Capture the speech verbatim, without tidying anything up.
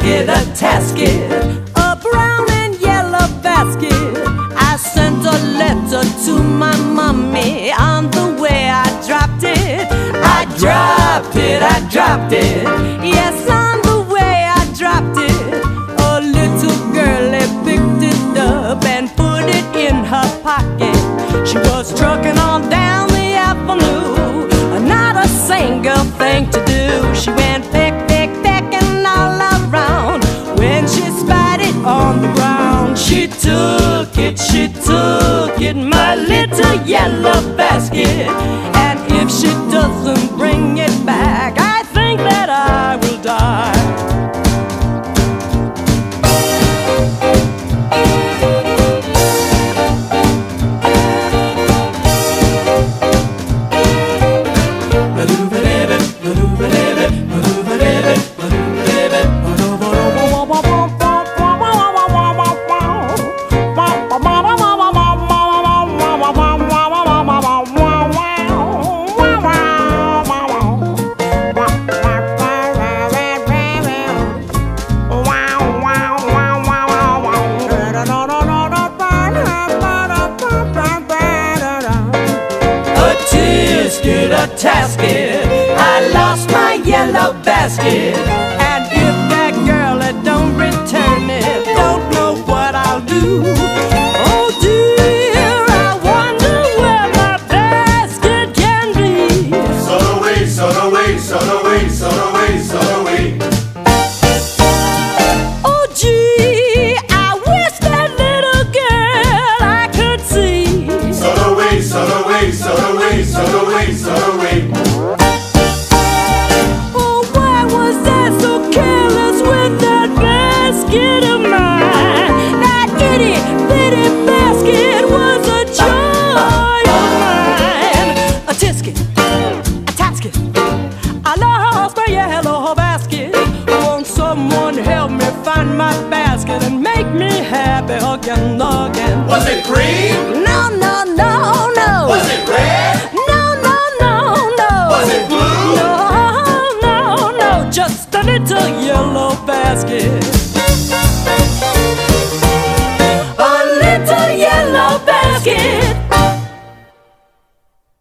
tisket, a tasket, a brown and yellow basket. I sent a letter to my mommy. On the way I dropped it. I dropped it, I dropped it. Yes, on the way I dropped it. A little girlie picked it up and put it in her pocket. She was trucking on down the avenue, not a single thing to do. She went peck, peck, pecking all around. When she spied it on the ground, she took it, she took it, my little yellow basket. And if she doesn't bring it back, I think that I will die. A tasket, I lost my yellow basket. And if that girl that don't return it, don't know what I'll do. Oh dear, I wonder where my basket can be. Sold away, sold away, sold away, sold away, sold away. Oh gee, I wish that little girl I could see. Sold away, sold away, sold away, sold away, sold away. Oh, why was I so careless with that basket of mine? That itty bitty basket was a joy of mine. A tisket, a tasket, I lost my yellow basket. Won't someone help me find my basket and make me happy again, again? Was it green? No, no, no, no. Was it red?